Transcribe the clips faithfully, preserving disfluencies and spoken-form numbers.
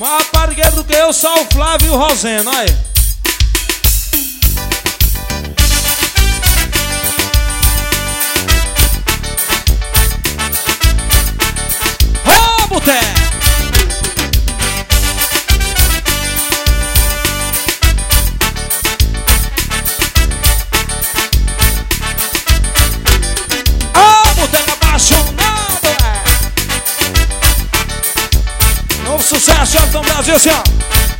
Mais raparigueiro do que eu, só o Flávio e o Roseno, aí. Ô, Boté! Ô, Boteco apaixonado, é! Novo sucesso, Elton Brasil, assim, ó.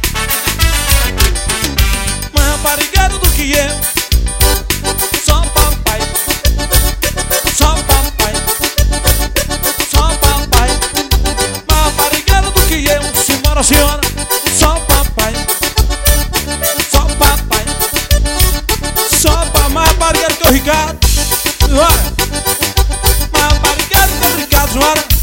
Mais raparigueiro do que eu, só papai, só papai, só papai. Mais raparigueiro do que eu, senhora, senhora, só papai, só papai, só papai. Mais raparigueiro que o Ricardo, olha. Mais raparigueiro que o Ricardo, olha.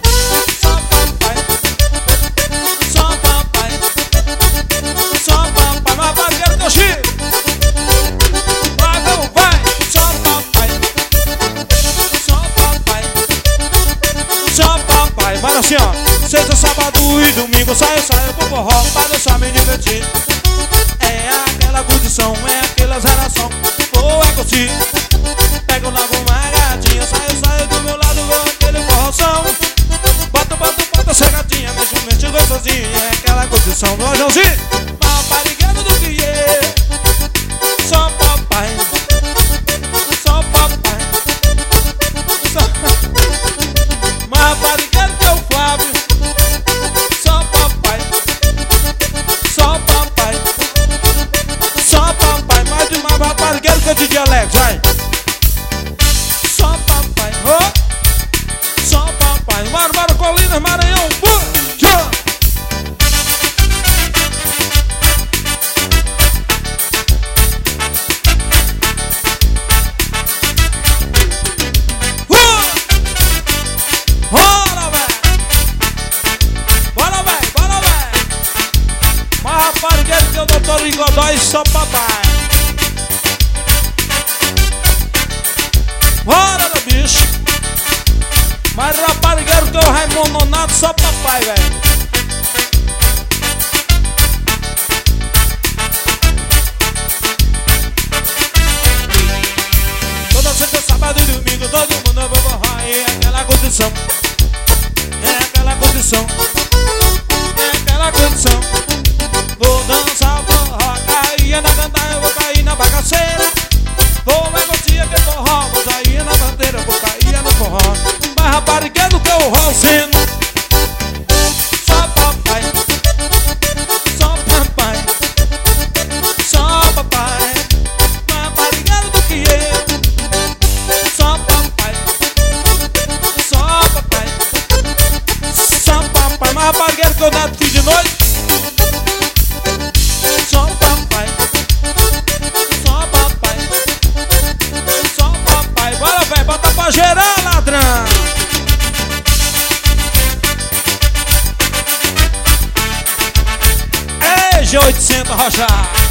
Assim, ó, sexta, sábado e domingo saio, saio pro forró pra deixar me divertir. É aquela condição, é aquela zeração, ou é curtir. Pego logo uma gatinha, saio, saio do meu lado, vou aquele forroção. Bota, bota, bota essa gatinha, mexe, mexe gostosinha. É aquela condição do Rojãozinho. Mal parigueiro do que é, só papai, só papai, só mal parigueiro. De Alex, vai! Só papai, oh! Só papai, Mar, Mar, Colinas, Maranhão, uh! Bora, véi! Bora, véi, bora, véi! Mas raparigueiro que é o doutor Ligodói, só papai! Bora, meu bicho! Mas raparigueiro que é o Raimundo Nonato, só papai, velho. Toda sexta, sábado e domingo, todo mundo eu vou forró. É aquela condição, é aquela condição, é aquela condição. Vou dançar forró, cair na cantar, eu vou cair na bagaceira. Vou negociar que forró, vou sair na bandeira, vou cair no forró. Mas raparigueiro que eu Roseno, só papai, só papai, só papai. Mas raparigueiro do que eu, só papai, só papai, só papai. Mas raparigueiro que eu dá de noite, só papai, só papai. Bora, véi, bota pra gerar, ladrão! Ei, G oitocentos Rocha!